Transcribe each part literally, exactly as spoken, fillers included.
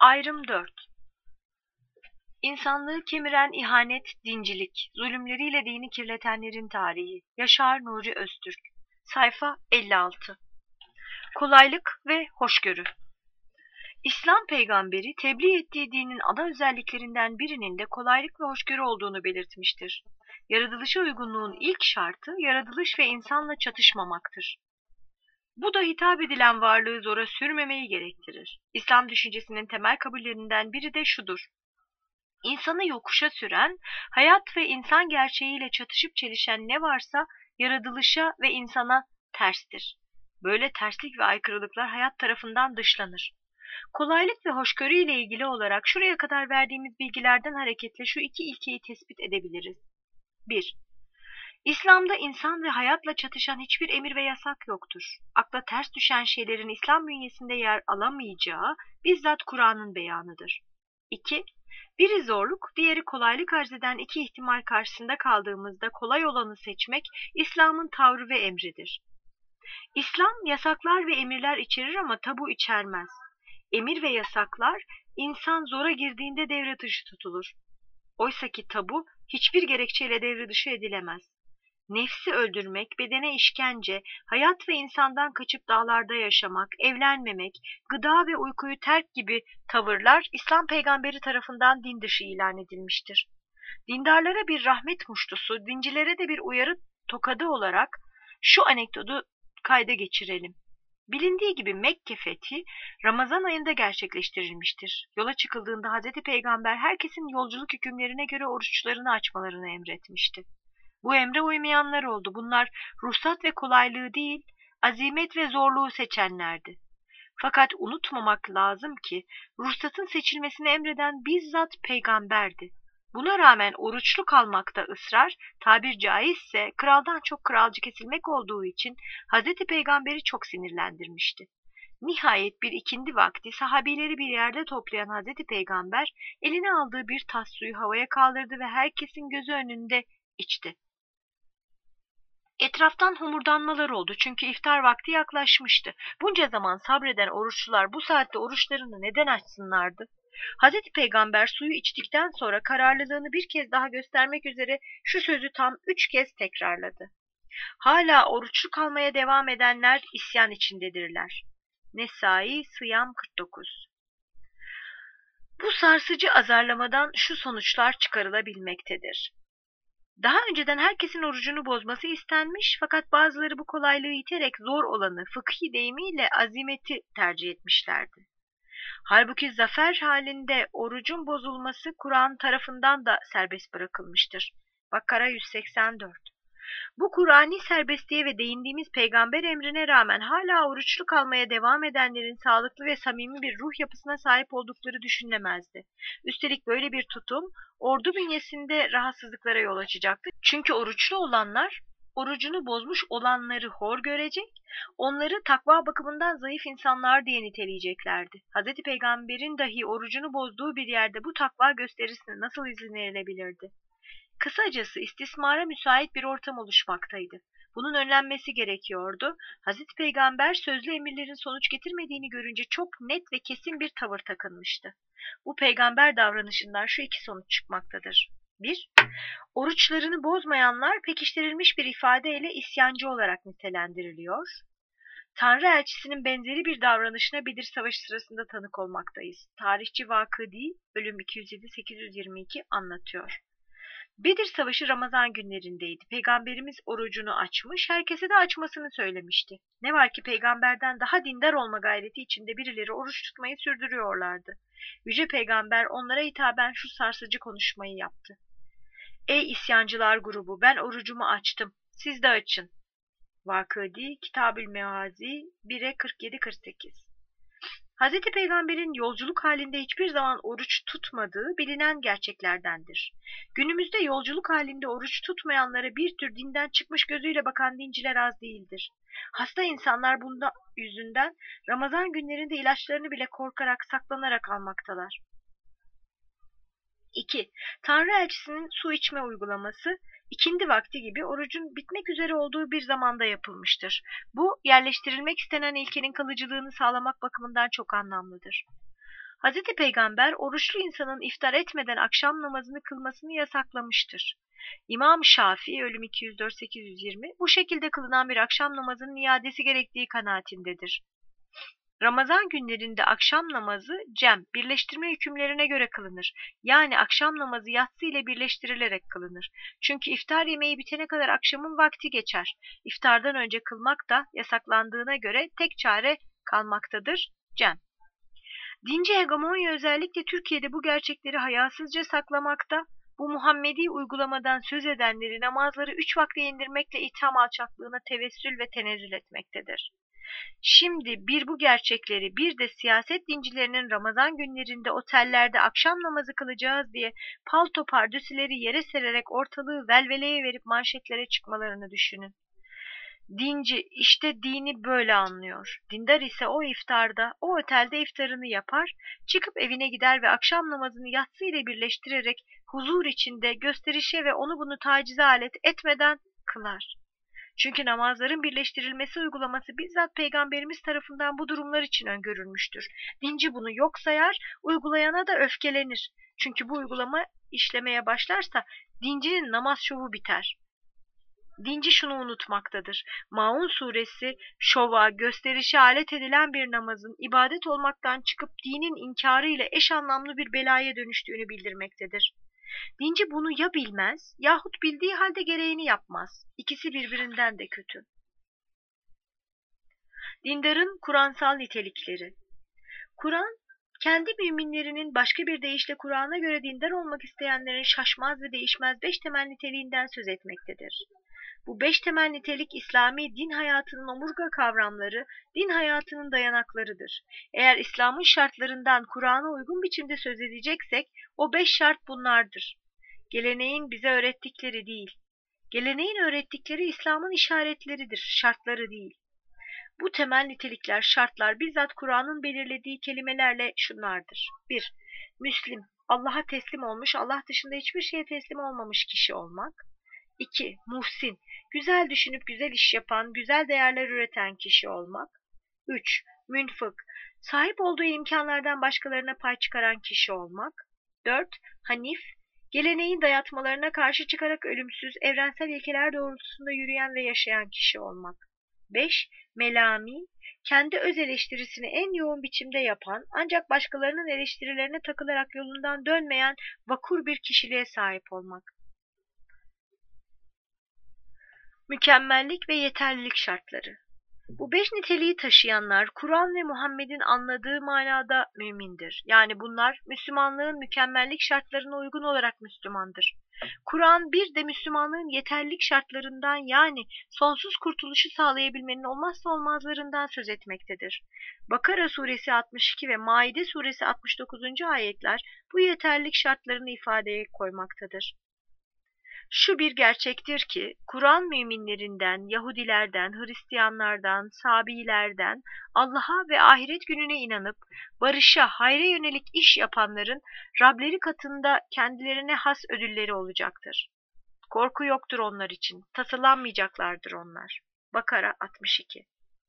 Ayrım dört. İnsanlığı kemiren ihanet, dincilik, zulümleriyle dini kirletenlerin tarihi. Yaşar Nuri Öztürk. Sayfa elli altı. Kolaylık ve hoşgörü. İslam peygamberi tebliğ ettiği dinin ana özelliklerinden birinin de kolaylık ve hoşgörü olduğunu belirtmiştir. Yaratılışa uygunluğun ilk şartı yaratılış ve insanla çatışmamaktır. Bu da hitap edilen varlığı zora sürmemeyi gerektirir. İslam düşüncesinin temel kabullerinden biri de şudur: İnsanı yokuşa süren, hayat ve insan gerçeğiyle çatışıp çelişen ne varsa yaratılışa ve insana terstir. Böyle terslik ve aykırılıklar hayat tarafından dışlanır. Kolaylık ve hoşgörü ile ilgili olarak şuraya kadar verdiğimiz bilgilerden hareketle şu iki ilkeyi tespit edebiliriz. bir. İslam'da insan ve hayatla çatışan hiçbir emir ve yasak yoktur. Akla ters düşen şeylerin İslam bünyesinde yer alamayacağı bizzat Kur'an'ın beyanıdır. iki. Biri zorluk, diğeri kolaylık arz eden iki ihtimal karşısında kaldığımızda kolay olanı seçmek İslam'ın tavrı ve emridir. İslam yasaklar ve emirler içerir ama tabu içermez. Emir ve yasaklar insan zora girdiğinde devre dışı tutulur. Oysaki tabu hiçbir gerekçeyle devre dışı edilemez. Nefsi öldürmek, bedene işkence, hayat ve insandan kaçıp dağlarda yaşamak, evlenmemek, gıda ve uykuyu terk gibi tavırlar İslam peygamberi tarafından din dışı ilan edilmiştir. Dindarlara bir rahmet muştusu, dincilere de bir uyarı tokadı olarak şu anekdotu kayda geçirelim. Bilindiği gibi Mekke fethi Ramazan ayında gerçekleştirilmiştir. Yola çıkıldığında Hazreti Peygamber herkesin yolculuk hükümlerine göre oruçlarını açmalarını emretmişti. Bu emre uymayanlar oldu. Bunlar ruhsat ve kolaylığı değil, azimet ve zorluğu seçenlerdi. Fakat unutmamak lazım ki ruhsatın seçilmesini emreden bizzat peygamberdi. Buna rağmen oruçlu kalmakta ısrar, tabir caizse kraldan çok kralcı kesilmek olduğu için Hazreti Peygamber'i çok sinirlendirmişti. Nihayet bir ikindi vakti sahabileri bir yerde toplayan Hazreti Peygamber eline aldığı bir tas suyu havaya kaldırdı ve herkesin gözü önünde içti. Etraftan homurdanmalar oldu çünkü iftar vakti yaklaşmıştı. Bunca zaman sabreden oruçlular bu saatte oruçlarını neden açsınlardı? Hazreti Peygamber suyu içtikten sonra kararlılığını bir kez daha göstermek üzere şu sözü tam üç kez tekrarladı. Hala oruçlu kalmaya devam edenler isyan içindedirler. Nesai Sıyam kırk dokuz. Bu sarsıcı azarlamadan şu sonuçlar çıkarılabilmektedir. Daha önceden herkesin orucunu bozması istenmiş fakat bazıları bu kolaylığı iterek zor olanı fıkhi deyimiyle azimeti tercih etmişlerdi. Halbuki zafer halinde orucun bozulması Kur'an tarafından da serbest bırakılmıştır. Bakara yüz seksen dört. Bu Kur'ani serbestliğe ve değindiğimiz peygamber emrine rağmen hala oruçlu kalmaya devam edenlerin sağlıklı ve samimi bir ruh yapısına sahip oldukları düşünülemezdi. Üstelik böyle bir tutum ordu bünyesinde rahatsızlıklara yol açacaktı. Çünkü oruçlu olanlar orucunu bozmuş olanları hor görecek, onları takva bakımından zayıf insanlar diye niteleyeceklerdi. Hazreti Peygamber'in dahi orucunu bozduğu bir yerde bu takva gösterisine nasıl izin verilebilirdi? Kısacası istismara müsait bir ortam oluşmaktaydı. Bunun önlenmesi gerekiyordu. Hazreti Peygamber sözlü emirlerin sonuç getirmediğini görünce çok net ve kesin bir tavır takınmıştı. Bu peygamber davranışından şu iki sonuç çıkmaktadır. bir. Oruçlarını bozmayanlar pekiştirilmiş bir ifadeyle isyancı olarak nitelendiriliyor. Tanrı elçisinin benzeri bir davranışına Bedir Savaşı sırasında tanık olmaktayız. Tarihçi Vakıdi, bölüm iki yüz yedi sekiz yüz yirmi iki anlatıyor. Bedir Savaşı Ramazan günlerindeydi. Peygamberimiz orucunu açmış, herkese de açmasını söylemişti. Ne var ki peygamberden daha dindar olma gayreti içinde birileri oruç tutmayı sürdürüyorlardı. Yüce Peygamber onlara hitaben şu sarsıcı konuşmayı yaptı. Ey isyancılar grubu, ben orucumu açtım, siz de açın. Vakıdi, Kitab-ül Mevazi bire kırk yedi kırk sekiz. Hazreti Peygamber'in yolculuk halinde hiçbir zaman oruç tutmadığı bilinen gerçeklerdendir. Günümüzde yolculuk halinde oruç tutmayanlara bir tür dinden çıkmış gözüyle bakan dinciler az değildir. Hasta insanlar bunda yüzünden Ramazan günlerinde ilaçlarını bile korkarak, saklanarak almaktalar. iki. Tanrı elçisinin su içme uygulaması ikindi vakti gibi orucun bitmek üzere olduğu bir zamanda yapılmıştır. Bu yerleştirilmek istenen ilkenin kalıcılığını sağlamak bakımından çok anlamlıdır. Hazreti Peygamber oruçlu insanın iftar etmeden akşam namazını kılmasını yasaklamıştır. İmam Şafii ölüm iki yüz dört sekiz yüz yirmi bu şekilde kılınan bir akşam namazının iadesi gerektiği kanaatindedir. Ramazan günlerinde akşam namazı cem, birleştirme hükümlerine göre kılınır. Yani akşam namazı yatsı ile birleştirilerek kılınır. Çünkü iftar yemeği bitene kadar akşamın vakti geçer. İftardan önce kılmak da yasaklandığına göre tek çare kalmaktadır, cem. Dinci hegemonya özellikle Türkiye'de bu gerçekleri hayasızca saklamakta, bu Muhammedi uygulamadan söz edenleri namazları üç vakte indirmekle itham alçaklığına tevessül ve tenezzül etmektedir. Şimdi bir bu gerçekleri bir de siyaset dincilerinin Ramazan günlerinde otellerde akşam namazı kılacağız diye palto pardösüleri yere sererek ortalığı velveleye verip manşetlere çıkmalarını düşünün. Dinci işte dini böyle anlıyor. Dindar ise o iftarda, o otelde iftarını yapar, çıkıp evine gider ve akşam namazını yatsı ile birleştirerek huzur içinde gösterişe ve onu bunu tacize alet etmeden kılar. Çünkü namazların birleştirilmesi uygulaması bizzat Peygamberimiz tarafından bu durumlar için öngörülmüştür. Dinci bunu yok sayar, uygulayana da öfkelenir. Çünkü bu uygulama işlemeye başlarsa dincinin namaz şovu biter. Dinci şunu unutmaktadır. Maun suresi şova, gösterişe alet edilen bir namazın ibadet olmaktan çıkıp dinin inkarı ile eş anlamlı bir belaya dönüştüğünü bildirmektedir. Dinci bunu ya bilmez yahut bildiği halde gereğini yapmaz. İkisi birbirinden de kötü. Dindarın Kur'ansal nitelikleri. Kur'an, kendi müminlerinin başka bir deyişle Kur'an'a göre dindar olmak isteyenlerin şaşmaz ve değişmez beş temel niteliğinden söz etmektedir. Bu beş temel nitelik İslami din hayatının omurga kavramları, din hayatının dayanaklarıdır. Eğer İslam'ın şartlarından Kur'an'a uygun biçimde söz edeceksek, o beş şart bunlardır. Geleneğin bize öğrettikleri değil. Geleneğin öğrettikleri İslam'ın işaretleridir, şartları değil. Bu temel nitelikler, şartlar bizzat Kur'an'ın belirlediği kelimelerle şunlardır. bir. Müslim, Allah'a teslim olmuş, Allah dışında hiçbir şeye teslim olmamış kişi olmak. iki. Muhsin, güzel düşünüp güzel iş yapan, güzel değerler üreten kişi olmak. üç. Münfık, sahip olduğu imkanlardan başkalarına pay çıkaran kişi olmak. dört. Hanif, geleneğin dayatmalarına karşı çıkarak ölümsüz, evrensel ilkeler doğrultusunda yürüyen ve yaşayan kişi olmak. beş. Melami, kendi öz eleştirisini en yoğun biçimde yapan, ancak başkalarının eleştirilerine takılarak yolundan dönmeyen vakur bir kişiliğe sahip olmak. Mükemmellik ve yeterlilik şartları. Bu beş niteliği taşıyanlar Kur'an ve Muhammed'in anladığı manada mümindir. Yani bunlar Müslümanlığın mükemmellik şartlarına uygun olarak Müslümandır. Kur'an bir de Müslümanlığın yeterlilik şartlarından yani sonsuz kurtuluşu sağlayabilmenin olmazsa olmazlarından söz etmektedir. Bakara suresi altmış iki ve Maide suresi altmış dokuzuncu ayetler bu yeterlilik şartlarını ifadeye koymaktadır. Şu bir gerçektir ki, Kur'an müminlerinden, Yahudilerden, Hristiyanlardan, Sabilerden, Allah'a ve ahiret gününe inanıp, barışa, hayra yönelik iş yapanların Rableri katında kendilerine has ödülleri olacaktır. Korku yoktur onlar için, tasalanmayacaklardır onlar. Bakara altmış iki.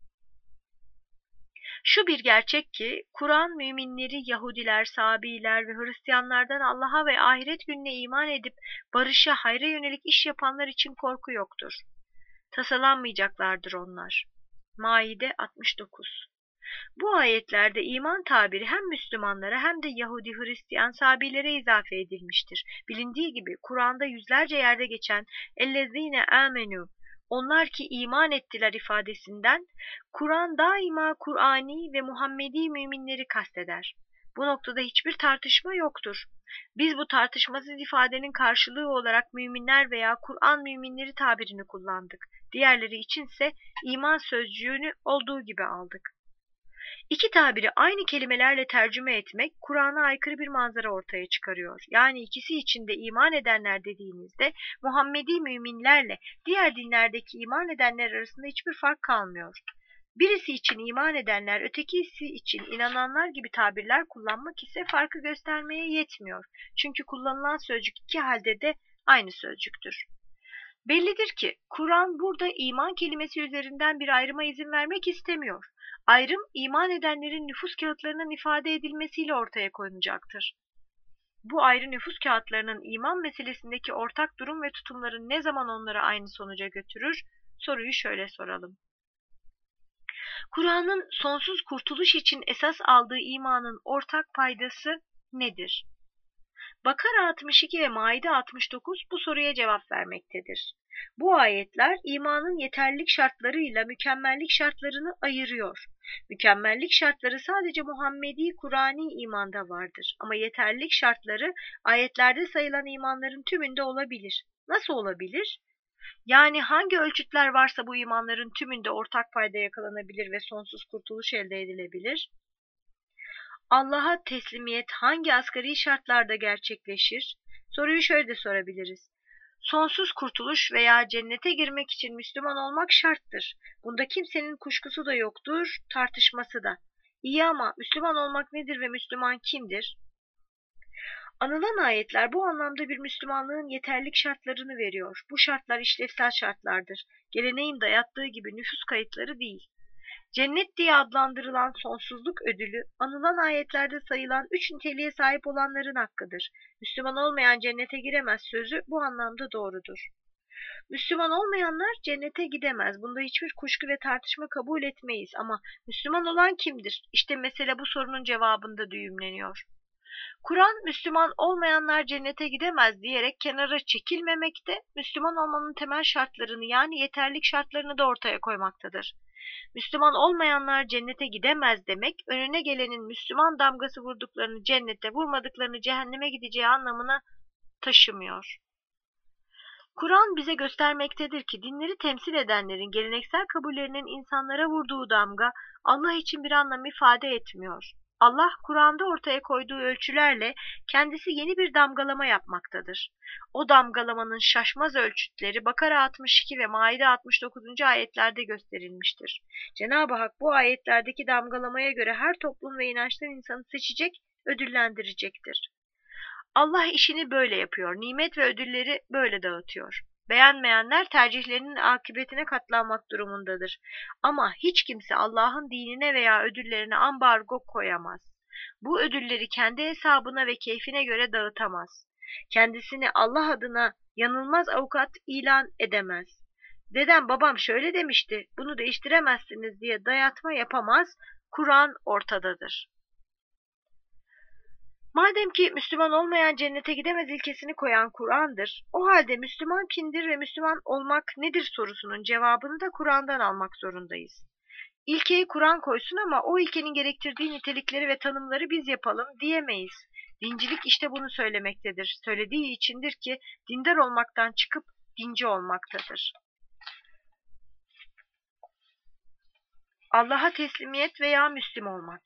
Şu bir gerçek ki, Kur'an müminleri Yahudiler, Sabiler ve Hristiyanlardan Allah'a ve ahiret gününe iman edip barışa, hayra yönelik iş yapanlar için korku yoktur. Tasalanmayacaklardır onlar. Maide altmış dokuz. Bu ayetlerde iman tabiri hem Müslümanlara hem de Yahudi, Hristiyan, Sabilere izafe edilmiştir. Bilindiği gibi Kur'an'da yüzlerce yerde geçen "Ellezine amenu", onlar ki iman ettiler ifadesinden Kur'an daima Kur'ani ve Muhammedi müminleri kasteder. Bu noktada hiçbir tartışma yoktur. Biz bu tartışmasız ifadenin karşılığı olarak müminler veya Kur'an müminleri tabirini kullandık. Diğerleri içinse iman sözcüğünü olduğu gibi aldık. İki tabiri aynı kelimelerle tercüme etmek Kur'an'a aykırı bir manzara ortaya çıkarıyor. Yani ikisi için de iman edenler dediğimizde Muhammedi müminlerle diğer dinlerdeki iman edenler arasında hiçbir fark kalmıyor. Birisi için iman edenler, ötekisi için inananlar gibi tabirler kullanmak ise farkı göstermeye yetmiyor. Çünkü kullanılan sözcük iki halde de aynı sözcüktür. Bellidir ki Kur'an burada iman kelimesi üzerinden bir ayrıma izin vermek istemiyor. Ayrım, iman edenlerin nüfus kağıtlarının ifade edilmesiyle ortaya konunacaktır. Bu ayrı nüfus kağıtlarının iman meselesindeki ortak durum ve tutumları ne zaman onları aynı sonuca götürür? Soruyu şöyle soralım. Kur'an'ın sonsuz kurtuluş için esas aldığı imanın ortak paydası nedir? Bakara altmış iki ve Maide altmış dokuz bu soruya cevap vermektedir. Bu ayetler imanın yeterlilik şartlarıyla mükemmellik şartlarını ayırıyor. Mükemmellik şartları sadece Muhammedi Kur'ani imanda vardır ama yeterlilik şartları ayetlerde sayılan imanların tümünde olabilir. Nasıl olabilir? Yani hangi ölçütler varsa bu imanların tümünde ortak payda yakalanabilir ve sonsuz kurtuluş elde edilebilir? Allah'a teslimiyet hangi asgari şartlarda gerçekleşir? Soruyu şöyle de sorabiliriz. Sonsuz kurtuluş veya cennete girmek için Müslüman olmak şarttır. Bunda kimsenin kuşkusu da yoktur, tartışması da. İyi ama Müslüman olmak nedir ve Müslüman kimdir? Anılan ayetler bu anlamda bir Müslümanlığın yeterlilik şartlarını veriyor. Bu şartlar işlevsel şartlardır. Geleneğin dayattığı gibi nüfus kayıtları değil. Cennet diye adlandırılan sonsuzluk ödülü, anılan ayetlerde sayılan üç niteliğe sahip olanların hakkıdır. Müslüman olmayan cennete giremez sözü bu anlamda doğrudur. Müslüman olmayanlar cennete gidemez. Bunda hiçbir kuşku ve tartışma kabul etmeyiz. Ama Müslüman olan kimdir? İşte mesele bu sorunun cevabında düğümleniyor. Kur'an, Müslüman olmayanlar cennete gidemez diyerek kenara çekilmemekte, Müslüman olmanın temel şartlarını yani yeterlilik şartlarını da ortaya koymaktadır. Müslüman olmayanlar cennete gidemez demek, önüne gelenin Müslüman damgası vurduklarını cennete, vurmadıklarını cehenneme gideceği anlamına taşımıyor. Kur'an bize göstermektedir ki dinleri temsil edenlerin geleneksel kabullerinin insanlara vurduğu damga Allah için bir anlam ifade etmiyor. Allah Kur'an'da ortaya koyduğu ölçülerle kendisi yeni bir damgalama yapmaktadır. O damgalamanın şaşmaz ölçütleri Bakara altmış iki ve Maide altmış dokuzuncu ayetlerde gösterilmiştir. Cenab-ı Hak bu ayetlerdeki damgalamaya göre her toplum ve inançtan insanı seçecek, ödüllendirecektir. Allah işini böyle yapıyor, nimet ve ödülleri böyle dağıtıyor. Beğenmeyenler tercihlerinin akıbetine katlanmak durumundadır. Ama hiç kimse Allah'ın dinine veya ödüllerine ambargo koyamaz. Bu ödülleri kendi hesabına ve keyfine göre dağıtamaz. Kendisini Allah adına yanılmaz avukat ilan edemez. Dedem babam şöyle demişti, bunu değiştiremezsiniz diye dayatma yapamaz, Kur'an ortadadır. Madem ki Müslüman olmayan cennete gidemez ilkesini koyan Kur'an'dır, o halde Müslüman kimdir ve Müslüman olmak nedir sorusunun cevabını da Kur'an'dan almak zorundayız. İlkeyi Kur'an koysun ama o ilkenin gerektirdiği nitelikleri ve tanımları biz yapalım diyemeyiz. Dincilik işte bunu söylemektedir. Söylediği içindir ki dindar olmaktan çıkıp dinci olmaktadır. Allah'a teslimiyet veya Müslüm olmak.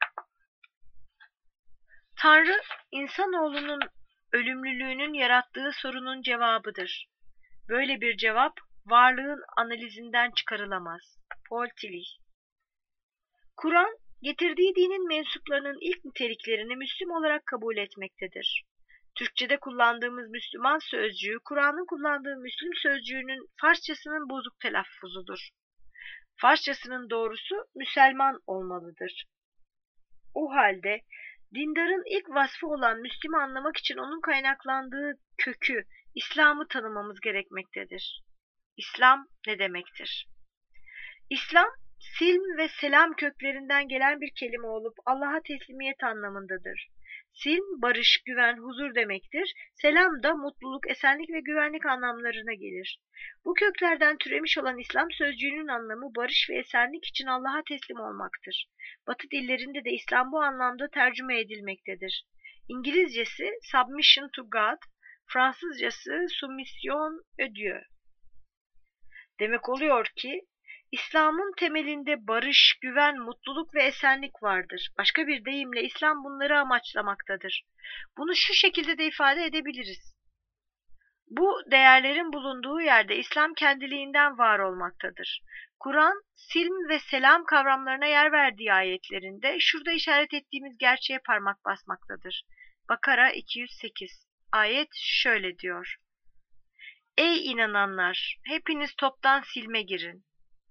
Tanrı, insanoğlunun ölümlülüğünün yarattığı sorunun cevabıdır. Böyle bir cevap, varlığın analizinden çıkarılamaz. Paul Tillich. Kur'an, getirdiği dinin mensuplarının ilk niteliklerini Müslüm olarak kabul etmektedir. Türkçe'de kullandığımız Müslüman sözcüğü, Kur'an'ın kullandığı Müslüm sözcüğünün Farsçasının bozuk telaffuzudur. Farsçasının doğrusu Müselman olmalıdır. O halde, dindarın ilk vasfı olan Müslüm'ü anlamak için onun kaynaklandığı kökü, İslam'ı tanımamız gerekmektedir. İslam ne demektir? İslam, silm ve selam köklerinden gelen bir kelime olup Allah'a teslimiyet anlamındadır. Silm, barış, güven, huzur demektir. Selam da mutluluk, esenlik ve güvenlik anlamlarına gelir. Bu köklerden türemiş olan İslam sözcüğünün anlamı barış ve esenlik için Allah'a teslim olmaktır. Batı dillerinde de İslam bu anlamda tercüme edilmektedir. İngilizcesi submission to God, Fransızcası soumission à Dieu. Demek oluyor ki, İslam'ın temelinde barış, güven, mutluluk ve esenlik vardır. Başka bir deyimle İslam bunları amaçlamaktadır. Bunu şu şekilde de ifade edebiliriz. Bu değerlerin bulunduğu yerde İslam kendiliğinden var olmaktadır. Kur'an, silm ve selam kavramlarına yer verdiği ayetlerinde şurada işaret ettiğimiz gerçeğe parmak basmaktadır. Bakara iki yüz sekiz. Ayet şöyle diyor. Ey inananlar! Hepiniz toptan silme girin.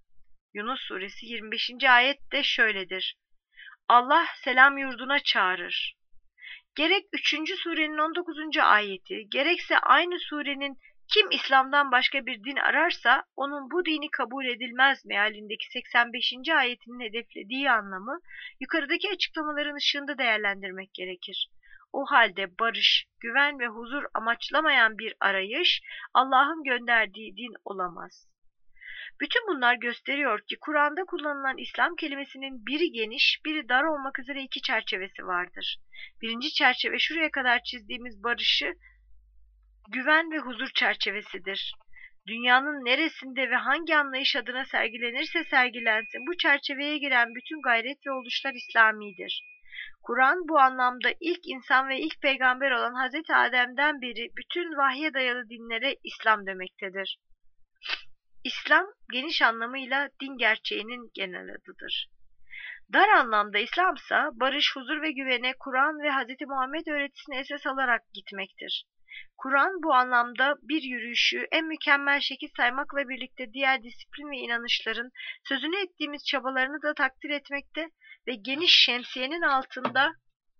Yunus suresi yirmi beşinci ayet de şöyledir. Allah selam yurduna çağırır. Gerek üçüncü surenin on dokuzuncu ayeti, gerekse aynı surenin kim İslam'dan başka bir din ararsa onun bu dini kabul edilmez mealindeki seksen beşinci ayetinin hedeflediği anlamı yukarıdaki açıklamaların ışığında değerlendirmek gerekir. O halde barış, güven ve huzur amaçlamayan bir arayış Allah'ın gönderdiği din olamaz. Bütün bunlar gösteriyor ki Kur'an'da kullanılan İslam kelimesinin biri geniş, biri dar olmak üzere iki çerçevesi vardır. Birinci çerçeve şuraya kadar çizdiğimiz barışı, güven ve huzur çerçevesidir. Dünyanın neresinde ve hangi anlayış adına sergilenirse sergilensin bu çerçeveye giren bütün gayret ve oluşlar İslamidir. Kur'an bu anlamda ilk insan ve ilk peygamber olan Hazreti Adem'den beri bütün vahye dayalı dinlere İslam demektedir. İslam geniş anlamıyla din gerçeğinin genel adıdır. Dar anlamda İslamsa barış, huzur ve güvene Kur'an ve Hz. Muhammed öğretisini esas alarak gitmektir. Kur'an bu anlamda bir yürüyüşü en mükemmel şekil saymakla birlikte diğer disiplin ve inanışların sözünü ettiğimiz çabalarını da takdir etmekte ve geniş şemsiyenin altında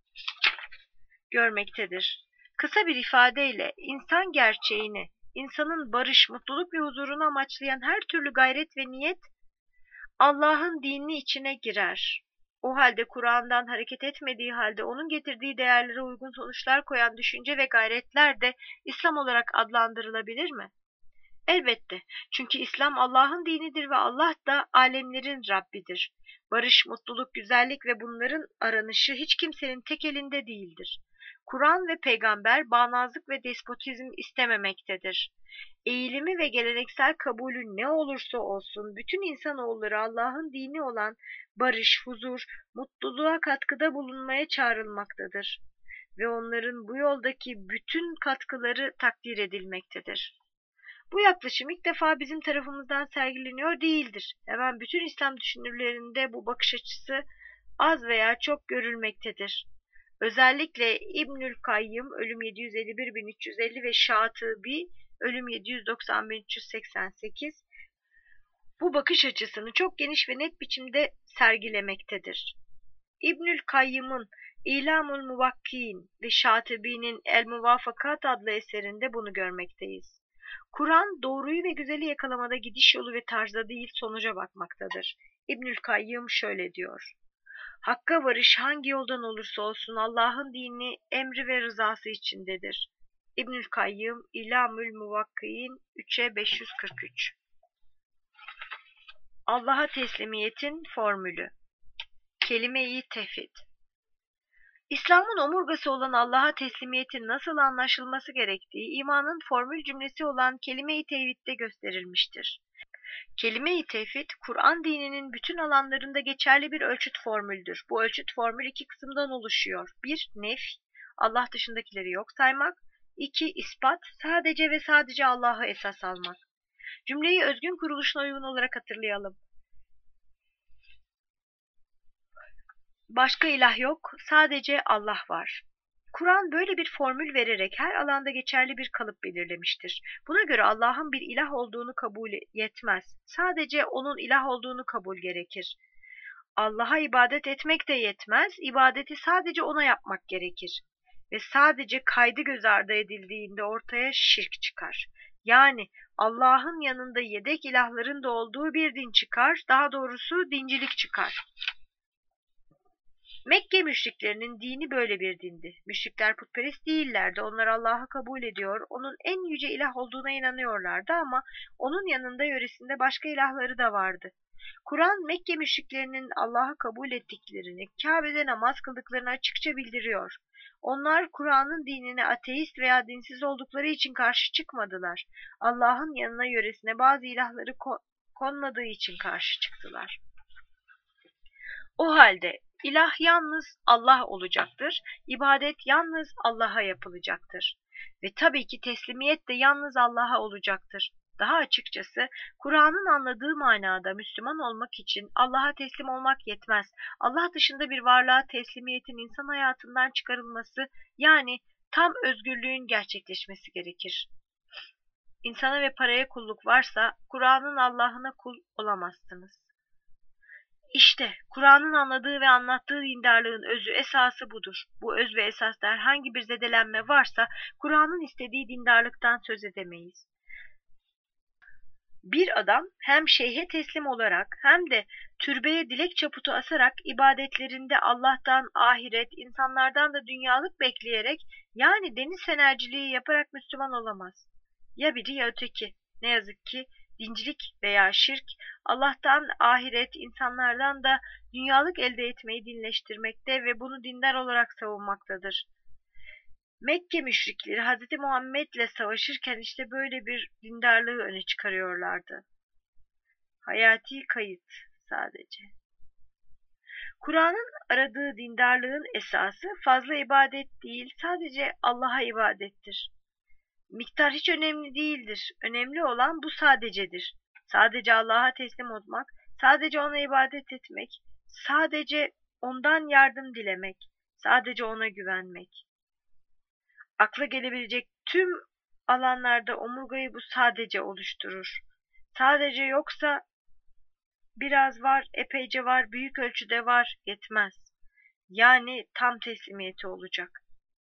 görmektedir. Kısa bir ifadeyle insan gerçeğini, insanın barış, mutluluk ve huzurunu amaçlayan her türlü gayret ve niyet Allah'ın dinini içine girer. O halde Kur'an'dan hareket etmediği halde onun getirdiği değerlere uygun sonuçlar koyan düşünce ve gayretler de İslam olarak adlandırılabilir mi? Elbette. Çünkü İslam Allah'ın dinidir ve Allah da alemlerin Rabbidir. Barış, mutluluk, güzellik ve bunların aranışı hiç kimsenin tek elinde değildir. Kur'an ve peygamber bağnazlık ve despotizm istememektedir. Eğilimi ve geleneksel kabulü ne olursa olsun bütün insanoğulları Allah'ın dini olan barış, huzur, mutluluğa katkıda bulunmaya çağrılmaktadır. Ve onların bu yoldaki bütün katkıları takdir edilmektedir. Bu yaklaşım ilk defa bizim tarafımızdan sergileniyor değildir. Hemen bütün İslam düşünürlerinde bu bakış açısı az veya çok görülmektedir. Özellikle İbnül Kayyım ölüm yedi yüz elli bir bin üç yüz elli ve Şatıbi ölüm yedi yüz doksan bin üç yüz seksen sekiz bu bakış açısını çok geniş ve net biçimde sergilemektedir. İbnül Kayyım'ın İlamul Muvakkin ve Şatibi'nin El Muvafakat adlı eserinde bunu görmekteyiz. Kur'an doğruyu ve güzeli yakalamada gidiş yolu ve tarzda değil sonuca bakmaktadır. İbnül Kayyım şöyle diyor. Hakka varış hangi yoldan olursa olsun Allah'ın dini, emri ve rızası içindedir. İbnül Kayyım İlamül Muvakkin üçe beş yüz kırk üç. Allah'a teslimiyetin formülü. Kelime-i tevhid. İslam'ın omurgası olan Allah'a teslimiyetin nasıl anlaşılması gerektiği imanın formül cümlesi olan kelime-i tevhidde gösterilmiştir. Kelime-i tevhid, Kur'an dininin bütün alanlarında geçerli bir ölçüt formüldür. Bu ölçüt formül iki kısımdan oluşuyor. bir Nef, Allah dışındakileri yok saymak. iki ispat, sadece ve sadece Allah'ı esas almak. Cümleyi özgün kuruluşuna uygun olarak hatırlayalım. Başka ilah yok, sadece Allah var. Kur'an böyle bir formül vererek her alanda geçerli bir kalıp belirlemiştir. Buna göre Allah'ın bir ilah olduğunu kabul yetmez. Sadece onun ilah olduğunu kabul gerekir. Allah'a ibadet etmek de yetmez, ibadeti sadece ona yapmak gerekir. Ve sadece kaydı göz ardı edildiğinde ortaya şirk çıkar. Yani Allah'ın yanında yedek ilahların da olduğu bir din çıkar, daha doğrusu dincilik çıkar. Mekke müşriklerinin dini böyle bir dindi. Müşrikler putperest değillerdi. Onlar Allah'ı kabul ediyor, onun en yüce ilah olduğuna inanıyorlardı ama onun yanında yöresinde başka ilahları da vardı. Kur'an Mekke müşriklerinin Allah'ı kabul ettiklerini, Kabe'de namaz kıldıklarını açıkça bildiriyor. Onlar Kur'an'ın dinine ateist veya dinsiz oldukları için karşı çıkmadılar. Allah'ın yanına yöresine bazı ilahları konmadığı için karşı çıktılar. O halde İlah yalnız Allah olacaktır, ibadet yalnız Allah'a yapılacaktır. Ve tabii ki teslimiyet de yalnız Allah'a olacaktır. Daha açıkçası Kur'an'ın anladığı manada Müslüman olmak için Allah'a teslim olmak yetmez. Allah dışında bir varlığa teslimiyetin insan hayatından çıkarılması, yani tam özgürlüğün gerçekleşmesi gerekir. İnsana ve paraya kulluk varsa Kur'an'ın Allah'ına kul olamazsınız. İşte Kur'an'ın anladığı ve anlattığı dindarlığın özü, esası budur. Bu öz ve esasta herhangi bir zedelenme varsa Kur'an'ın istediği dindarlıktan söz edemeyiz. Bir adam hem şeyhe teslim olarak hem de türbeye dilek çaputu asarak ibadetlerinde Allah'tan ahiret, insanlardan da dünyalık bekleyerek yani deniz fenerciliği yaparak Müslüman olamaz. Ya biri ya öteki. Ne yazık ki dincilik veya şirk Allah'tan ahiret, insanlardan da dünyalık elde etmeyi dinleştirmekte ve bunu dindar olarak savunmaktadır. Mekke müşrikleri Hazreti Muhammed'le savaşırken işte böyle bir dindarlığı öne çıkarıyorlardı. Hayati kayıt sadece. Kur'an'ın aradığı dindarlığın esası fazla ibadet değil, sadece Allah'a ibadettir. Miktar hiç önemli değildir. Önemli olan bu sadecedir. Sadece Allah'a teslim olmak, sadece ona ibadet etmek, sadece ondan yardım dilemek, sadece ona güvenmek. Akla gelebilecek tüm alanlarda omurgayı bu sadece oluşturur. Sadece yoksa biraz var, epeyce var, büyük ölçüde var, yetmez. Yani tam teslimiyeti olacak.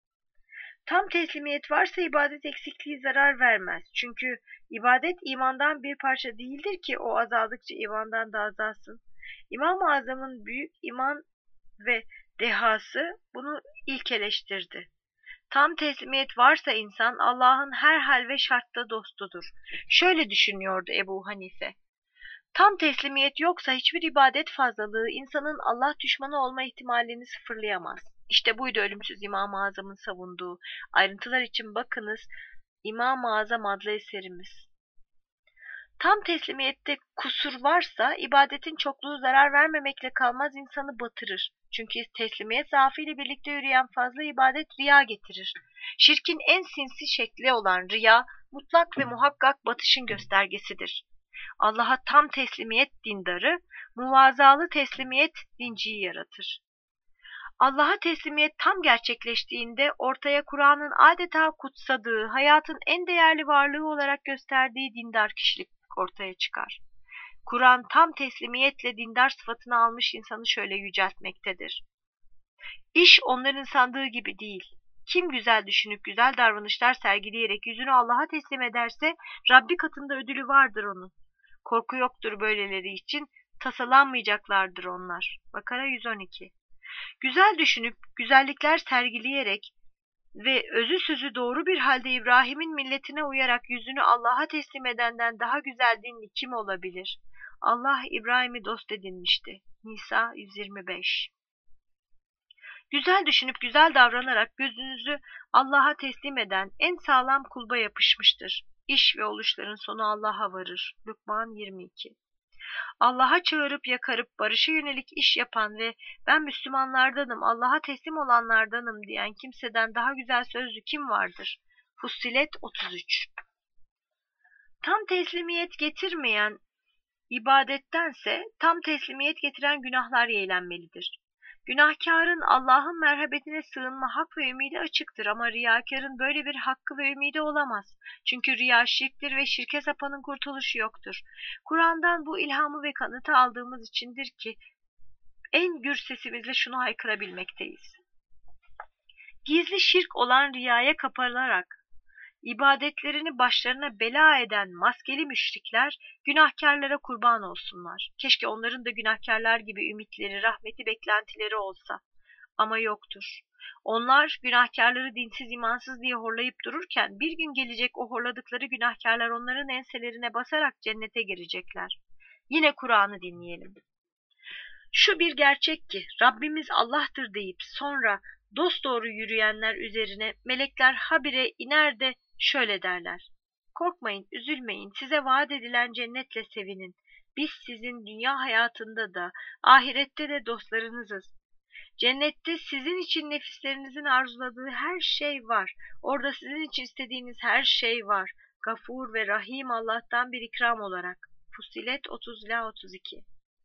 Tam teslimiyet varsa ibadet eksikliği zarar vermez. Çünkü ibadet imandan bir parça değildir ki o azaldıkça imandan da azalsın. İmam-ı Azam'ın büyük iman ve dehası bunu ilkeleştirdi. Tam teslimiyet varsa insan Allah'ın her hal ve şartta dostudur. Şöyle düşünüyordu Ebu Hanife. Tam teslimiyet yoksa hiçbir ibadet fazlalığı insanın Allah düşmanı olma ihtimalini sıfırlayamaz. İşte buydu ölümsüz İmam-ı Azam'ın savunduğu. Ayrıntılar için bakınız İmam-ı Azam adlı eserimiz. Tam teslimiyette kusur varsa ibadetin çokluğu zarar vermemekle kalmaz, insanı batırır. Çünkü teslimiyet zaafıyla birlikte yürüyen fazla ibadet riya getirir. Şirkin en sinsi şekli olan riya mutlak ve muhakkak batışın göstergesidir. Allah'a tam teslimiyet dindarı, muvazalı teslimiyet dinciyi yaratır. Allah'a teslimiyet tam gerçekleştiğinde ortaya Kur'an'ın adeta kutsadığı, hayatın en değerli varlığı olarak gösterdiği dindar kişilik ortaya çıkar. Kur'an tam teslimiyetle dindar sıfatını almış insanı şöyle yüceltmektedir. İş onların sandığı gibi değil. Kim güzel düşünüp güzel davranışlar sergileyerek yüzünü Allah'a teslim ederse Rabbi katında ödülü vardır onun. Korku yoktur böyleleri için, tasalanmayacaklardır onlar. Bakara yüz on iki. Güzel düşünüp güzellikler sergileyerek ve özü sözü doğru bir halde İbrahim'in milletine uyarak yüzünü Allah'a teslim edenden daha güzel dinli kim olabilir? Allah İbrahim'i dost edinmişti. Nisa yüz yirmi beş. Güzel düşünüp güzel davranarak gözünüzü Allah'a teslim eden en sağlam kulba yapışmıştır. İş ve oluşların sonu Allah'a varır. Lukman yirmi iki. Allah'a çağırıp yakarıp barışa yönelik iş yapan ve ben Müslümanlardanım, Allah'a teslim olanlardanım diyen kimseden daha güzel sözlü kim vardır? Fussilet otuz üç. Tam teslimiyet getirmeyen ibadettense tam teslimiyet getiren günahlar yeğlenmelidir. Günahkarın Allah'ın merhametine sığınma hak ve ümidi açıktır ama riyakarın böyle bir hakkı ve ümidi olamaz. Çünkü riya şirktir ve şirke sapanın kurtuluşu yoktur. Kur'an'dan bu ilhamı ve kanıtı aldığımız içindir ki en gür sesimizle şunu haykırabilmekteyiz. Gizli şirk olan riyaya kapanarak ibadetlerini başlarına bela eden maskeli müşrikler günahkarlara kurban olsunlar. Keşke onların da günahkarlar gibi ümitleri, rahmeti, beklentileri olsa. Ama yoktur. Onlar günahkarları dinsiz, imansız diye horlayıp dururken bir gün gelecek o horladıkları günahkarlar onların enselerine basarak cennete girecekler. Yine Kur'an'ı dinleyelim. Şu bir gerçek ki Rabbimiz Allah'tır deyip sonra dosdoğru yürüyenler üzerine melekler habire iner de şöyle derler. Korkmayın, üzülmeyin, size vaat edilen cennetle sevinin. Biz sizin dünya hayatında da, ahirette de dostlarınızız. Cennette sizin için nefislerinizin arzuladığı her şey var. Orada sizin için istediğiniz her şey var. Gafur ve Rahim Allah'tan bir ikram olarak. Fussilet otuz ila otuz iki.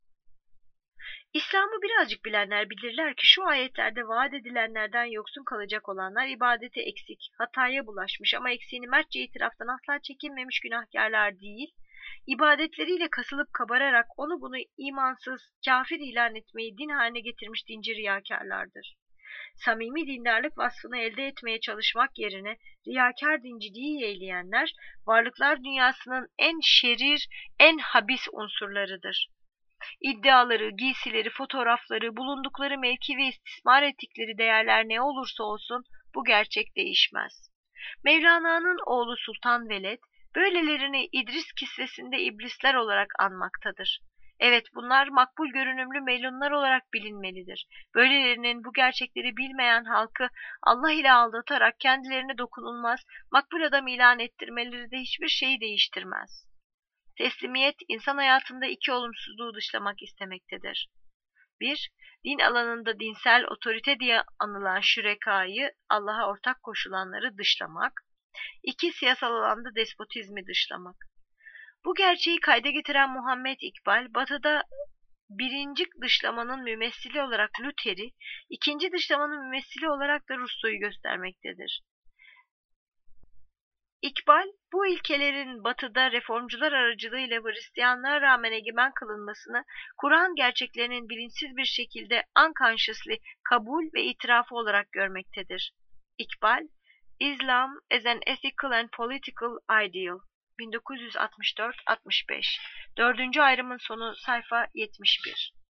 İslam'ı birazcık bilenler bilirler ki şu ayetlerde vaat edilenlerden yoksun kalacak olanlar ibadete eksik, hataya bulaşmış ama eksiğini mertçe itiraftan asla çekinmemiş günahkarlar değil, İbadetleriyle kasılıp kabararak onu bunu imansız, kafir ilan etmeyi din haline getirmiş dinci riyakarlardır. Samimi dindarlık vasfını elde etmeye çalışmak yerine riyakâr dinciliği yeğleyenler, varlıklar dünyasının en şerir, en habis unsurlarıdır. İddiaları, giysileri, fotoğrafları, bulundukları mevki ve istismar ettikleri değerler ne olursa olsun bu gerçek değişmez. Mevlana'nın oğlu Sultan Veled, böylelerini İdris kisvesinde iblisler olarak anmaktadır. Evet, bunlar makbul görünümlü melunlar olarak bilinmelidir. Böylelerinin bu gerçekleri bilmeyen halkı Allah ile aldatarak kendilerine dokunulmaz, makbul adam ilan ettirmeleri de hiçbir şeyi değiştirmez. Teslimiyet, insan hayatında iki olumsuzluğu dışlamak istemektedir. bir. Din alanında dinsel otorite diye anılan şürekayı, Allah'a ortak koşulanları dışlamak. iki. Siyasal alanda despotizmi dışlamak. Bu gerçeği kayda getiren Muhammed İkbal, Batı'da birinci dışlamanın mümessili olarak Luther'i, ikinci dışlamanın mümessili olarak da Rousseau'yu göstermektedir. İkbal, bu ilkelerin Batı'da reformcular aracılığıyla Hristiyanlığa rağmen egemen kılınmasını, Kur'an gerçeklerinin bilinçsiz bir şekilde unconsciously kabul ve itirafı olarak görmektedir. İkbal, Islam as an Ethical and Political Ideal, bin dokuz yüz altmış dört altmış beş. Dördüncü ayrımın sonu sayfa yetmiş bir.